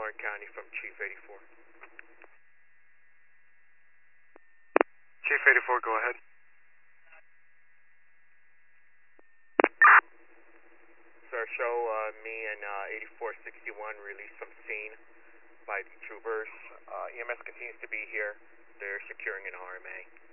Lawrence County from Chief 84. Chief 84, go ahead. Sir, show me and 8461 released from scene by the troopers. EMS continues to be here. They're securing an RMA.